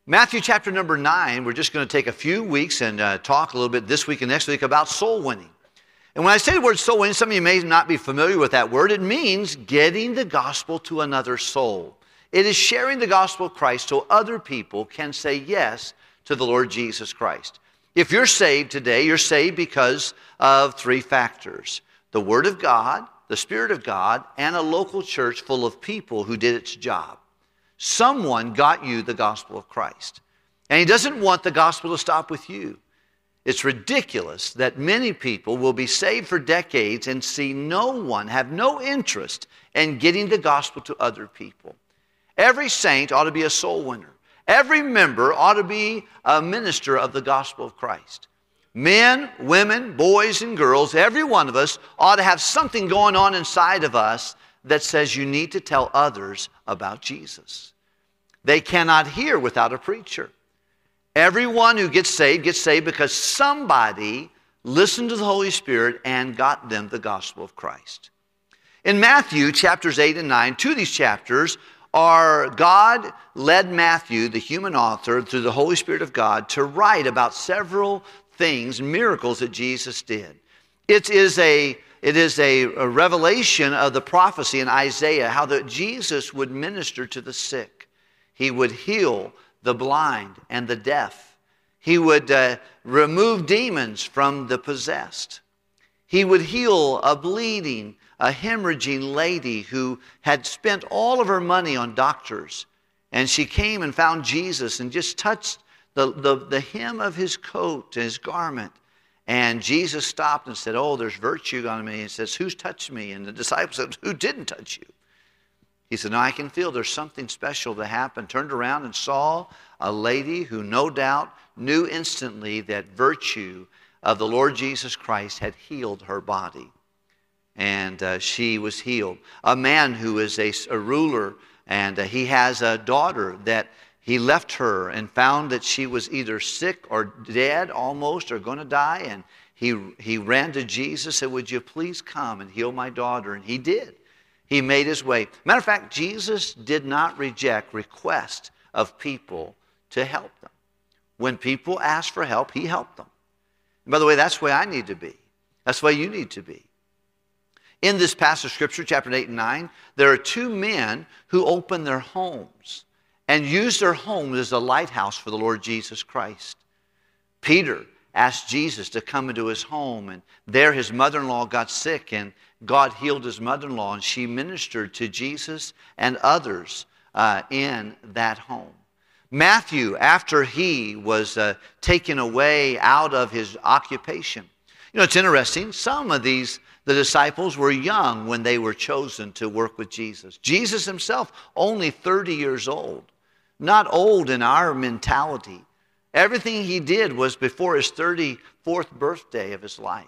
Matthew chapter number 9, we're just going to take a few weeks and talk a little bit this week and next week about soul winning. And when I say the word soul winning, some of you may not be familiar with that word. It means getting the gospel to another soul. It is sharing the gospel of Christ so other people can say yes to the Lord Jesus Christ. If you're saved today, you're saved because of three factors: the Word of God, the Spirit of God, and a local church full of people who did its job. Someone got you the gospel of Christ. And He doesn't want the gospel to stop with you. It's ridiculous that many people will be saved for decades and see no one, have no interest in getting the gospel to other people. Every saint ought to be a soul winner. Every member ought to be a minister of the gospel of Christ. Men, women, boys, and girls, every one of us ought to have something going on inside of us that says you need to tell others about Jesus. They cannot hear without a preacher. Everyone who gets saved because somebody listened to the Holy Spirit and got them the gospel of Christ. In Matthew chapters 8 and 9, two of these chapters are God led Matthew, the human author, through the Holy Spirit of God to write about several things, miracles that Jesus did. It is a revelation of the prophecy in Isaiah, how that Jesus would minister to the sick. He would heal the blind and the deaf. He would remove demons from the possessed. He would heal a bleeding, a hemorrhaging lady who had spent all of her money on doctors. And she came and found Jesus and just touched the hem of His coat, His garment. And Jesus stopped and said, "Oh, there's virtue on me." He says, "Who's touched me?" And the disciples said, "Who didn't touch you?" He said, "No, I can feel there's something special that happened." Turned around and saw a lady who no doubt knew instantly that virtue of the Lord Jesus Christ had healed her body. And she was healed. A man who is a ruler, and he has a daughter that he left her and found that she was either sick or dead almost or going to die. And he ran to Jesus and said, "Would you please come and heal my daughter?" And He did. He made His way. Matter of fact, Jesus did not reject requests of people to help them. When people asked for help, He helped them. And by the way, that's the way I need to be. That's the way you need to be. In this passage of Scripture, chapter 8 and 9, there are two men who open their homes and use their homes as a lighthouse for the Lord Jesus Christ. Peter asked Jesus to come into his home, and there his mother-in-law got sick, and God healed his mother-in-law, and she ministered to Jesus and others in that home. Matthew, after he was taken away out of his occupation. You know, it's interesting. Some of the disciples were young when they were chosen to work with Jesus. Jesus Himself, only 30 years old. Not old in our mentality. Everything He did was before His 34th birthday of His life.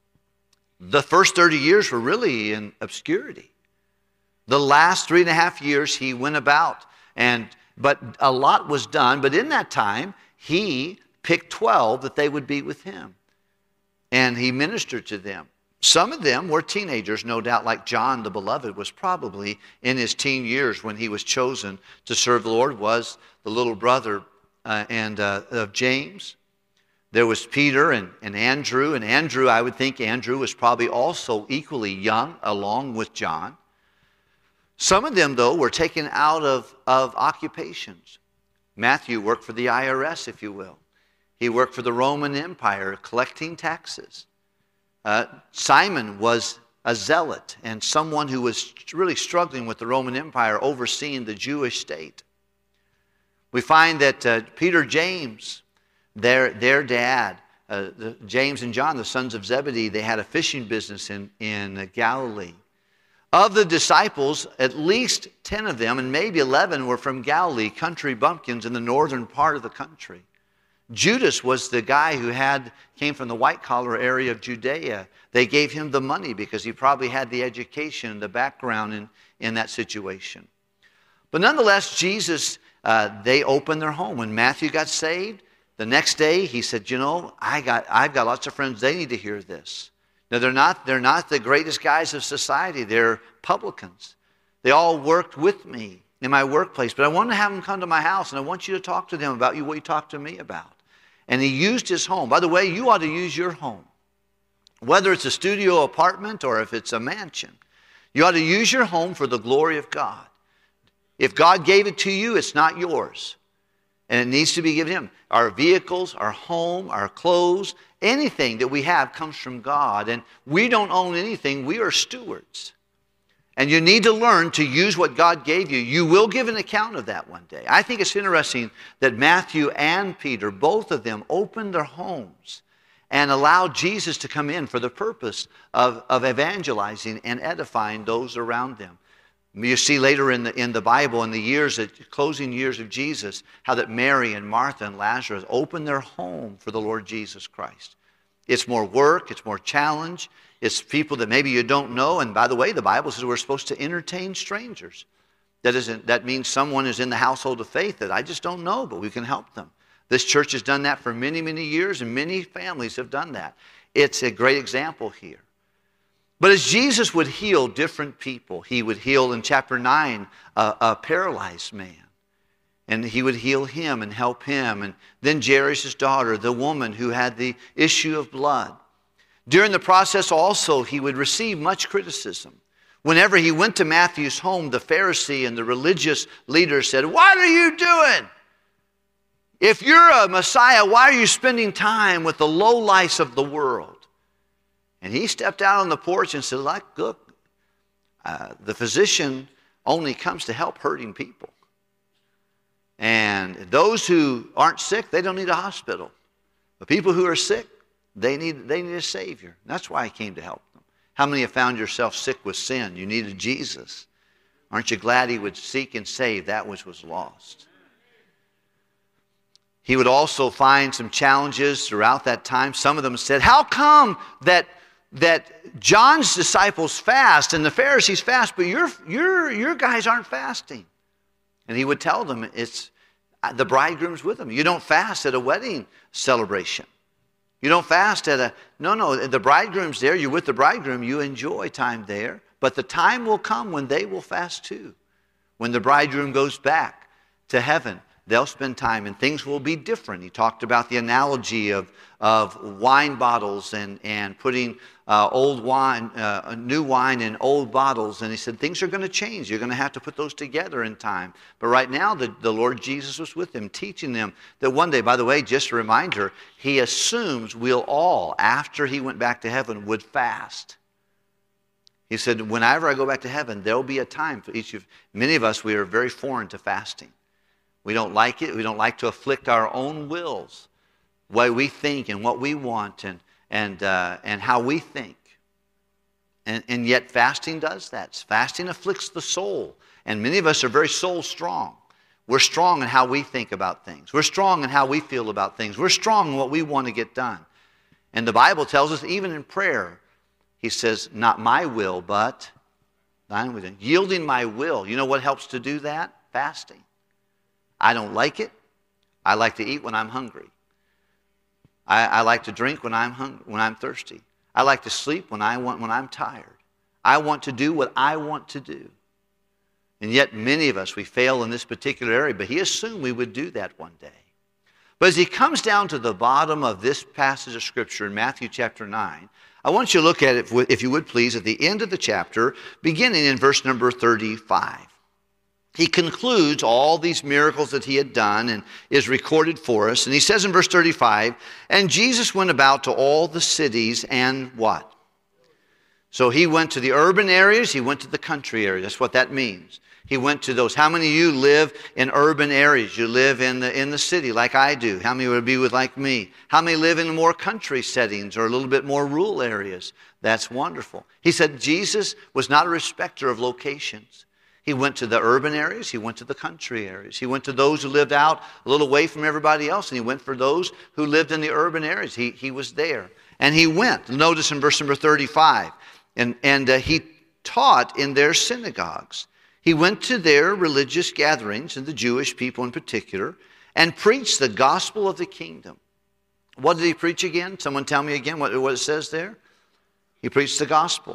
The first 30 years were really in obscurity. The last 3.5 years He went about, but a lot was done. But in that time, He picked 12 that they would be with Him. And He ministered to them. Some of them were teenagers, no doubt, like John the Beloved was probably in his teen years when he was chosen to serve the Lord, was the little brother of James. There was Peter and Andrew. And Andrew, I would think Andrew was probably also equally young along with John. Some of them, though, were taken out of occupations. Matthew worked for the IRS, if you will. He worked for the Roman Empire, collecting taxes. Simon was a zealot and someone who was really struggling with the Roman Empire, overseeing the Jewish state. We find that Peter, James, their dad, James and John, the sons of Zebedee, they had a fishing business in Galilee. Of the disciples, at least 10 of them, and maybe 11, were from Galilee, country bumpkins in the northern part of the country. Judas was the guy who came from the white-collar area of Judea. They gave him the money because he probably had the education, the background in that situation. But nonetheless, Jesus, they opened their home. When Matthew got saved, the next day he said, I've got lots of friends, they need to hear this. Now, they're not the greatest guys of society. They're publicans. They all worked with me in my workplace, but I want to have them come to my house, and I want you to talk to them about what you talked to me about. And he used his home. By the way, you ought to use your home. Whether it's a studio apartment or if it's a mansion, you ought to use your home for the glory of God. If God gave it to you, it's not yours. And it needs to be given to him. Our vehicles, our home, our clothes, anything that we have comes from God. And we don't own anything. We are stewards. And you need to learn to use what God gave you. You will give an account of that one day. I think it's interesting that Matthew and Peter, both of them, opened their homes and allowed Jesus to come in for the purpose of evangelizing and edifying those around them. You see later in the Bible, in the closing years of Jesus, how that Mary and Martha and Lazarus opened their home for the Lord Jesus Christ. It's more work, it's more challenge. It's people that maybe you don't know. And by the way, the Bible says we're supposed to entertain strangers. That means someone is in the household of faith that I just don't know, but we can help them. This church has done that for many, many years, and many families have done that. It's a great example here. But as Jesus would heal different people, he would heal in chapter 9 a paralyzed man. And he would heal him and help him. And then Jairus' daughter, the woman who had the issue of blood. During the process also, he would receive much criticism. Whenever he went to Matthew's home, the Pharisee and the religious leaders said, "What are you doing? If you're a Messiah, why are you spending time with the lowlifes of the world?" And he stepped out on the porch and said, "Look, the physician only comes to help hurting people. And those who aren't sick, they don't need a hospital. But people who are sick, they need a Savior. That's why I came to help them." How many have found yourself sick with sin? You needed Jesus. Aren't you glad he would seek and save that which was lost? He would also find some challenges throughout that time. Some of them said, "How come that John's disciples fast and the Pharisees fast, but your guys aren't fasting?" And he would tell them, it's the bridegroom's with them. You don't fast at a wedding celebration. You don't fast at no, the bridegroom's there. You're with the bridegroom. You enjoy time there. But the time will come when they will fast too. When the bridegroom goes back to heaven, they'll spend time and things will be different. He talked about the analogy of wine bottles and putting new wine in old bottles. And he said things are going to change. You're going to have to put those together in time. But right now, the Lord Jesus was with them, teaching them that one day, by the way, just a reminder, he assumes we'll all, after he went back to heaven, would fast. He said, whenever I go back to heaven, there'll be a time for many of us, we are very foreign to fasting. We don't like it. We don't like to afflict our own wills, the way we think and what we want and how we think. And yet fasting does that. Fasting afflicts the soul. And many of us are very soul strong. We're strong in how we think about things. We're strong in how we feel about things. We're strong in what we want to get done. And the Bible tells us even in prayer, he says, "Not my will, but thine will." Yielding my will. You know what helps to do that? Fasting. I don't like it. I like to eat when I'm hungry. I like to drink when I'm hungry, when I'm thirsty. I like to sleep when I'm tired. I want to do what I want to do. And yet many of us, we fail in this particular area, but he assumed we would do that one day. But as he comes down to the bottom of this passage of Scripture in Matthew chapter 9, I want you to look at it, if you would please, at the end of the chapter, beginning in verse number 35. He concludes all these miracles that he had done and is recorded for us. And he says in verse 35, "And Jesus went about to all the cities and" what? So he went to the urban areas, he went to the country areas. That's what that means. He went to those. How many of you live in urban areas? You live in the city like I do. How many would be like me? How many live in more country settings or a little bit more rural areas? That's wonderful. He said Jesus was not a respecter of locations. He went to the urban areas. He went to the country areas. He went to those who lived out a little away from everybody else. And he went for those who lived in the urban areas. He was there. And he went. Notice in verse number 35. And he taught in their synagogues. He went to their religious gatherings, and the Jewish people in particular, and preached the gospel of the kingdom. What did he preach again? Someone tell me again what it says there. He preached the gospel.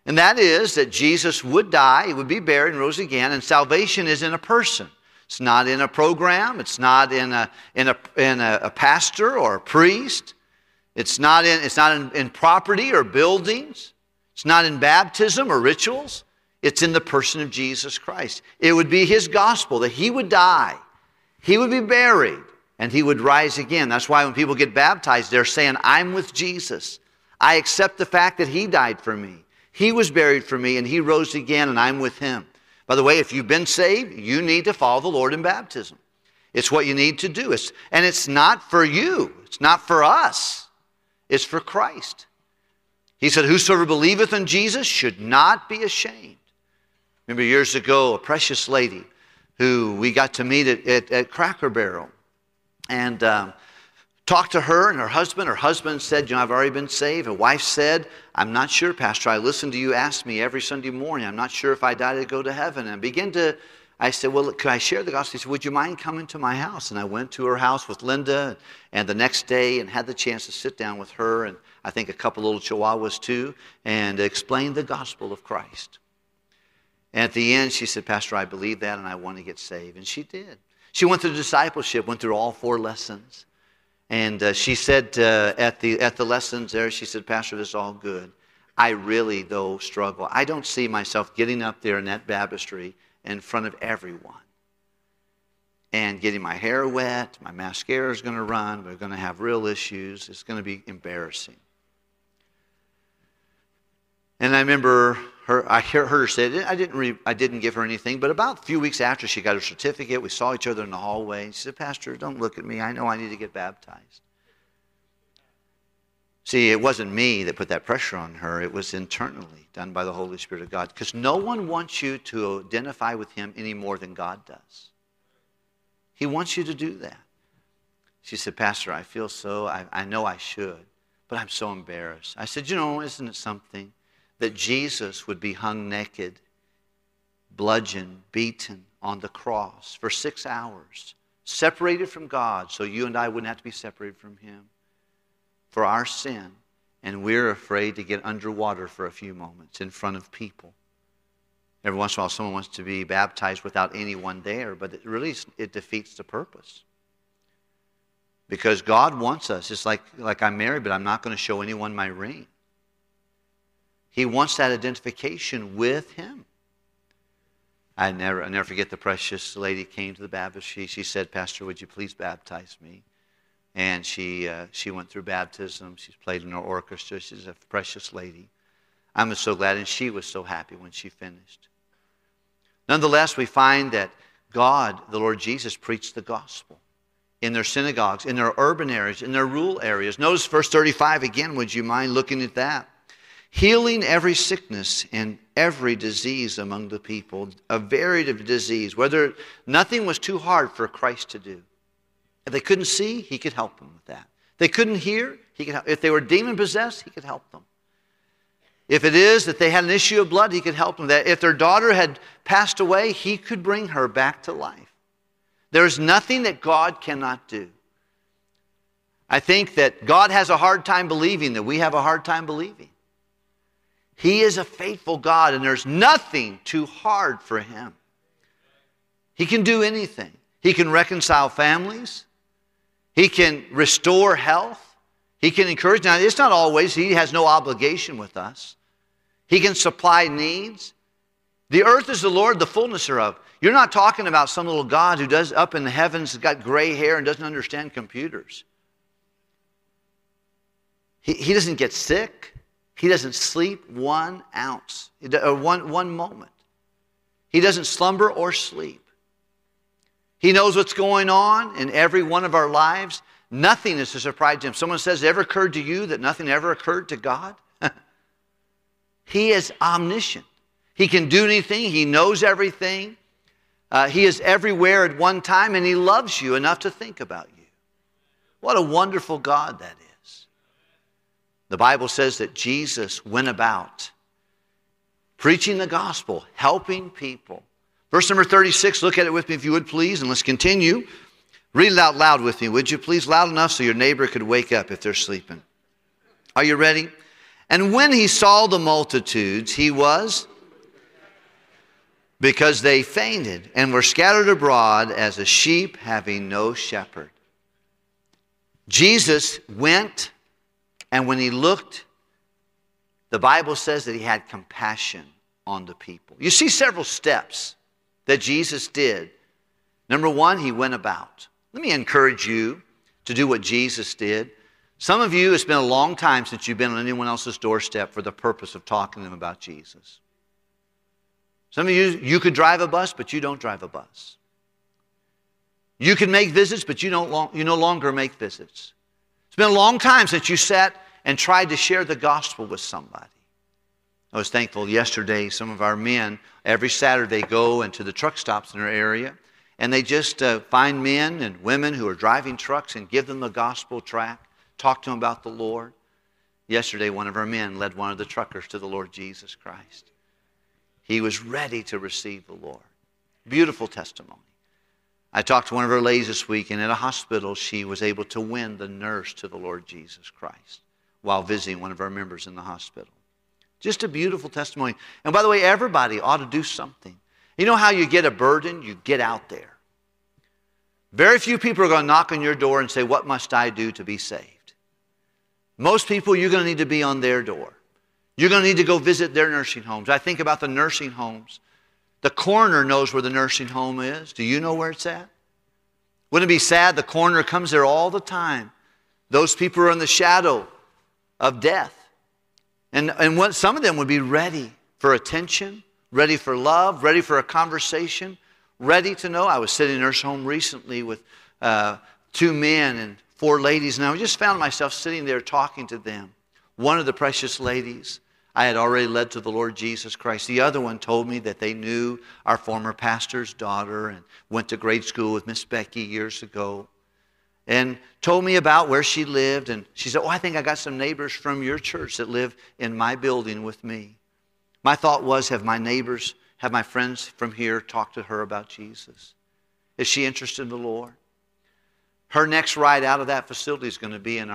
And that is that Jesus would die, he would be buried and rose again, and salvation is in a person. It's not in a program. It's not in a pastor or a priest. It's not in property or buildings. It's not in baptism or rituals. It's in the person of Jesus Christ. It would be his gospel that he would die, he would be buried, and he would rise again. That's why when people get baptized, they're saying, I'm with Jesus. I accept the fact that he died for me. He was buried for me, and he rose again, and I'm with him. By the way, if you've been saved, you need to follow the Lord in baptism. It's what you need to do. And it's not for you. It's not for us. It's for Christ. He said, whosoever believeth in Jesus should not be ashamed. Remember years ago, a precious lady who we got to meet at Cracker Barrel. And talked to her and her husband. Her husband said, I've already been saved. Her wife said, I'm not sure, Pastor. I listen to you ask me every Sunday morning. I'm not sure if I die to go to heaven. And I said, well, could I share the gospel? He said, would you mind coming to my house? And I went to her house with Linda and the next day and had the chance to sit down with her and I think a couple little chihuahuas too and explain the gospel of Christ. And at the end, she said, Pastor, I believe that and I want to get saved. And she did. She went through discipleship, went through all 4 lessons. And she said at the lessons there, she said, Pastor, this is all good. I really, though, struggle. I don't see myself getting up there in that baptistry in front of everyone and getting my hair wet. My mascara is going to run. We're going to have real issues. It's going to be embarrassing. And I remember I heard her say, I didn't give her anything, but about a few weeks after she got her certificate, we saw each other in the hallway. She said, Pastor, don't look at me. I know I need to get baptized. See, it wasn't me that put that pressure on her. It was internally done by the Holy Spirit of God, because no one wants you to identify with him any more than God does. He wants you to do that. She said, Pastor, I feel so, I know I should, but I'm so embarrassed. I said, isn't it something that Jesus would be hung naked, bludgeoned, beaten on the cross for 6 hours, separated from God, so you and I wouldn't have to be separated from him for our sin, and we're afraid to get underwater for a few moments in front of people. Every once in a while, someone wants to be baptized without anyone there, but it defeats the purpose. Because God wants us. It's like I'm married, but I'm not going to show anyone my ring. He wants that identification with him. I never forget the precious lady came to the baptistry. She said, Pastor, would you please baptize me? And she went through baptism. She's played in our orchestra. She's a precious lady. I'm so glad, and she was so happy when she finished. Nonetheless, we find that God, the Lord Jesus, preached the gospel in their synagogues, in their urban areas, in their rural areas. Notice verse 35 again. Would you mind looking at that? Healing every sickness and every disease among the people, a varied disease, whether nothing was too hard for Christ to do. If they couldn't see, he could help them with that. If they couldn't hear, he could help. If they were demon-possessed, he could help them. If it is that they had an issue of blood, he could help them. That if their daughter had passed away, he could bring her back to life. There is nothing that God cannot do. I think that God has a hard time believing that we have a hard time believing. He is a faithful God, and there's nothing too hard for him. He can do anything. He can reconcile families. He can restore health. He can encourage. Now, it's not always. He has no obligation with us. He can supply needs. The earth is the Lord, the fullness thereof. You're not talking about some little God who does up in the heavens, has got gray hair and doesn't understand computers. He doesn't get sick. He doesn't sleep 1 ounce, or one moment. He doesn't slumber or sleep. He knows what's going on in every one of our lives. Nothing is a surprise to him. Someone says, it ever occurred to you that nothing ever occurred to God? He is omniscient. He can do anything. He knows everything. He is everywhere at one time, and he loves you enough to think about you. What a wonderful God that is. The Bible says that Jesus went about preaching the gospel, helping people. Verse number 36, look at it with me if you would please, and let's continue. Read it out loud with me, would you please? Loud enough so your neighbor could wake up if they're sleeping. Are you ready? And when he saw the multitudes, he was, because they fainted and were scattered abroad as a sheep having no shepherd. Jesus went, and when he looked, the Bible says that he had compassion on the people. You see several steps that Jesus did. Number one, he went about. Let me encourage you to do what Jesus did. Some of you, it's been a long time since you've been on anyone else's doorstep for the purpose of talking to them about Jesus. Some of you could drive a bus, but you don't drive a bus. You can make visits, but you no longer make visits. It's been a long time since you sat and tried to share the gospel with somebody. I was thankful yesterday, some of our men, every Saturday go into the truck stops in our area, and they just find men and women who are driving trucks and give them the gospel tract, talk to them about the Lord. Yesterday, one of our men led one of the truckers to the Lord Jesus Christ. He was ready to receive the Lord. Beautiful testimony. I talked to one of our ladies this week, and at a hospital, she was able to win the nurse to the Lord Jesus Christ while visiting one of our members in the hospital. Just a beautiful testimony. And by the way, everybody ought to do something. You know how you get a burden? You get out there. Very few people are going to knock on your door and say, "What must I do to be saved?" Most people, you're going to need to be on their door. You're going to need to go visit their nursing homes. I think about the nursing homes. The coroner knows where the nursing home is. Do you know where it's at? Wouldn't it be sad? The coroner comes there all the time. Those people are in the shadow of death. And some of them would be ready for attention, ready for love, ready for a conversation, ready to know. I was sitting in a nursing home recently with 2 men and 4 ladies, and I just found myself sitting there talking to them. One of the precious ladies I had already led to the Lord Jesus Christ. The other one told me that they knew our former pastor's daughter and went to grade school with Miss Becky years ago, and told me about where she lived. And she said, "Oh, I think I got some neighbors from your church that live in my building with me." My thought was, have my friends from here talked to her about Jesus? Is she interested in the Lord? Her next ride out of that facility is going to be in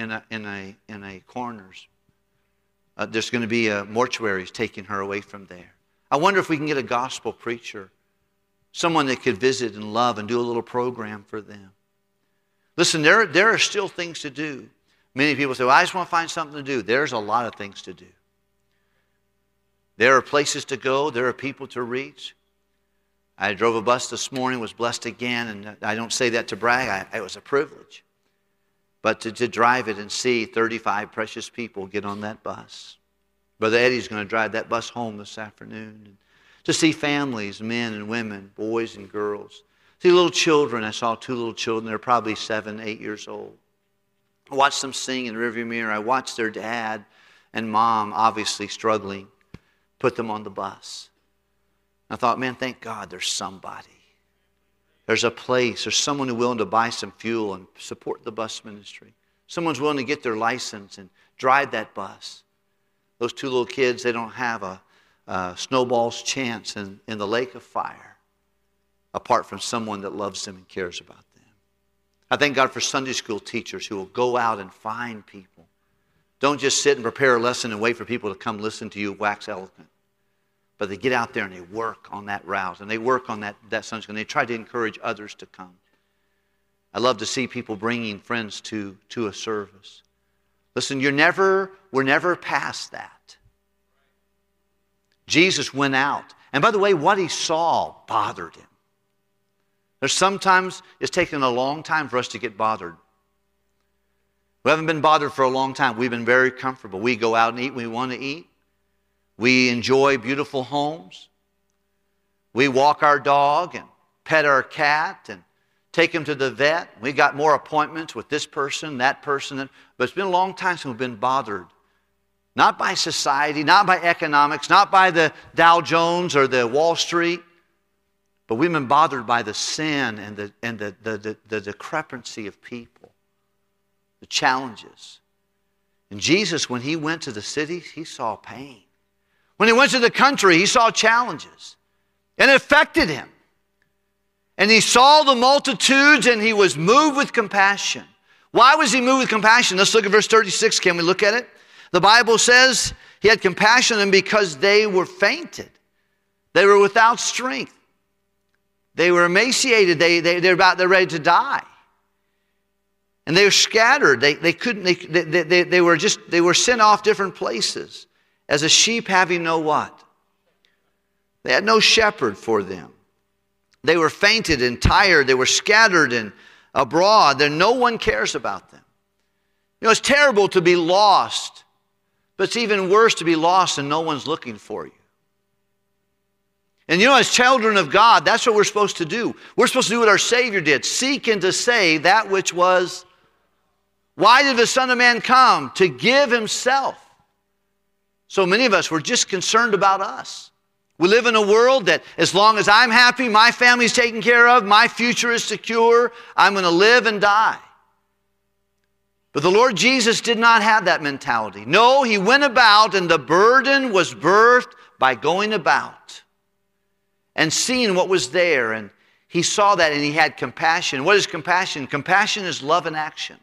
a coroner's. There's going to be a mortuary taking her away from there. I wonder if we can get a gospel preacher, someone that could visit and love and do a little program for them. Listen, there are still things to do. Many people say, "Well, I just want to find something to do." There's a lot of things to do. There are places to go. There are people to reach. I drove a bus this morning, was blessed again, and I don't say that to brag. It was a privilege. But to drive it and see 35 precious people get on that bus. Brother Eddie's going to drive that bus home this afternoon. And to see families, men and women, boys and girls. See little children. I saw 2 little children. They're probably 7, 8 years old. I watched them sing in the rearview mirror. I watched their dad and mom, obviously struggling, put them on the bus. I thought, man, thank God there's somebody. There's a place. There's someone who's willing to buy some fuel and support the bus ministry. Someone's willing to get their license and drive that bus. Those 2 little kids, they don't have a snowball's chance in the lake of fire apart from someone that loves them and cares about them. I thank God for Sunday school teachers who will go out and find people. Don't just sit and prepare a lesson and wait for people to come listen to you wax eloquent. But they get out there and they work on that route, and they work on that Sunday school, and they try to encourage others to come. I love to see people bringing friends to a service. Listen, we're never past that. Jesus went out. And by the way, what he saw bothered him. There's sometimes it's taken a long time for us to get bothered. We haven't been bothered for a long time. We've been very comfortable. We go out and eat when we want to eat. We enjoy beautiful homes. We walk our dog and pet our cat and take him to the vet. We got more appointments with this person, that person. But it's been a long time since we've been bothered. Not by society, not by economics, not by the Dow Jones or the Wall Street. But we've been bothered by the sin and the discrepancy of people. The challenges. And Jesus, when he went to the city, he saw pain. When he went to the country, he saw challenges. And it affected him. And he saw the multitudes and he was moved with compassion. Why was he moved with compassion? Let's look at verse 36. Can we look at it? The Bible says he had compassion on them because they were fainted. They were without strength. They were emaciated. They're ready to die. And they were scattered. They were sent off different places as a sheep having no what? They had no shepherd for them. They were fainted and tired. They were scattered and abroad. No one cares about them. You know, it's terrible to be lost, but it's even worse to be lost and no one's looking for you. And you know, as children of God, that's what we're supposed to do. We're supposed to do what our Savior did. Seek and to save that which was. Why did the Son of Man come? To give himself. So many of us, we're just concerned about us. We live in a world that as long as I'm happy, my family's taken care of, my future is secure, I'm going to live and die. But the Lord Jesus did not have that mentality. No, he went about, and the burden was birthed by going about and seeing what was there. And he saw that and he had compassion. What is compassion? Compassion is love in action.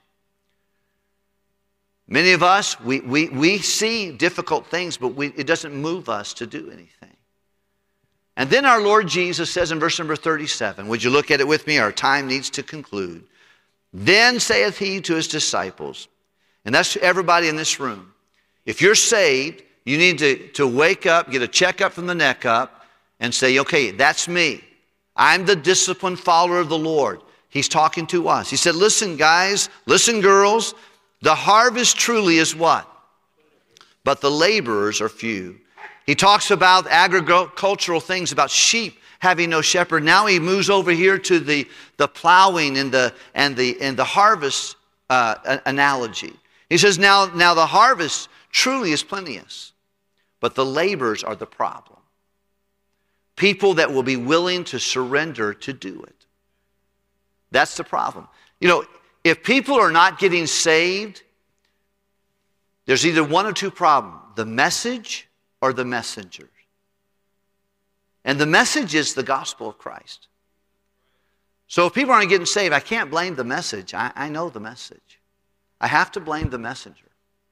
Many of us, we see difficult things, but it doesn't move us to do anything. And then our Lord Jesus says in verse number 37, would you look at it with me? Our time needs to conclude. Then saith he to his disciples, and that's to everybody in this room, if you're saved, you need to wake up, get a checkup from the neck up, and say, okay, that's me. I'm the disciplined follower of the Lord. He's talking to us. He said, listen, guys, listen, girls, the harvest truly is what? But the laborers are few. He talks about agricultural things, about sheep having no shepherd. Now he moves over here to the plowing and the harvest analogy. He says, now the harvest truly is plenteous, but the laborers are the problem. People that will be willing to surrender to do it. That's the problem. You know, if people are not getting saved, there's either one or two problems: the message or the messengers. And the message is the gospel of Christ. So if people aren't getting saved, I can't blame the message. I know the message. I have to blame the messenger.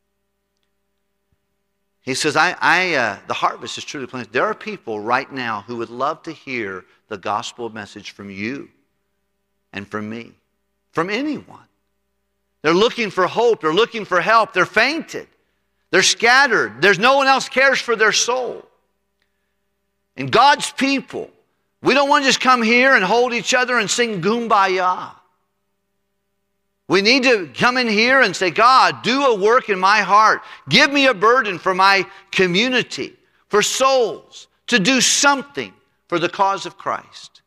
He says, the harvest is truly plenty. There are people right now who would love to hear the gospel message from you and from me, from anyone. They're looking for hope. They're looking for help. They're fainted. They're scattered. There's no one else cares for their soul. And God's people, we don't want to just come here and hold each other and sing Kumbaya. We need to come in here and say, God, do a work in my heart. Give me a burden for my community, for souls, to do something for the cause of Christ.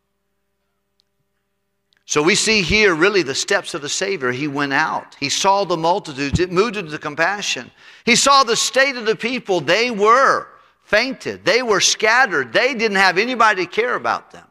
So we see here really the steps of the Savior. He went out. He saw the multitudes. It moved him to compassion. He saw the state of the people. They were fainted. They were scattered. They didn't have anybody to care about them.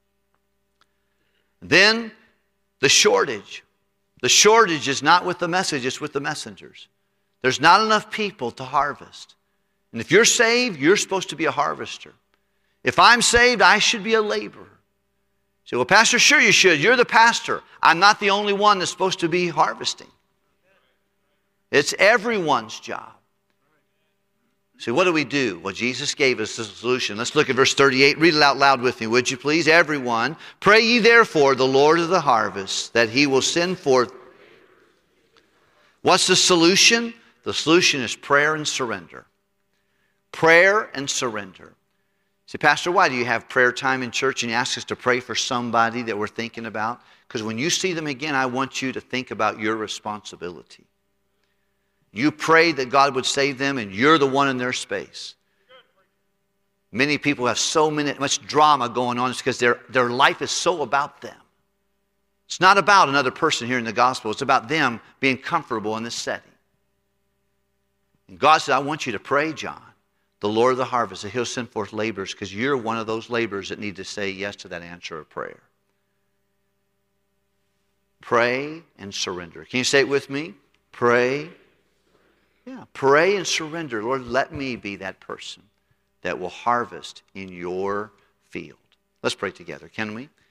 Then the shortage. The shortage is not with the message, it's with the messengers. There's not enough people to harvest. And if you're saved, you're supposed to be a harvester. If I'm saved, I should be a laborer. You say, well, Pastor, sure you should. You're the pastor. I'm not the only one that's supposed to be harvesting. It's everyone's job. So what do we do? Well, Jesus gave us the solution. Let's look at verse 38. Read it out loud with me, would you please? Everyone, pray ye therefore the Lord of the harvest, that he will send forth. What's the solution? The solution is prayer and surrender. Prayer and surrender. Say, Pastor, why do you have prayer time in church and you ask us to pray for somebody that we're thinking about? Because when you see them again, I want you to think about your responsibility. You prayed that God would save them, and you're the one in their space. Many people have much drama going on. It's because their life is so about them. It's not about another person hearing the gospel. It's about them being comfortable in this setting. And God said, I want you to pray, John, the Lord of the harvest, that he'll send forth laborers, because you're one of those laborers that need to say yes to that answer of prayer. Pray and surrender. Can you say it with me? Pray. Yeah, pray and surrender. Lord, let me be that person that will harvest in your field. Let's pray together, can we?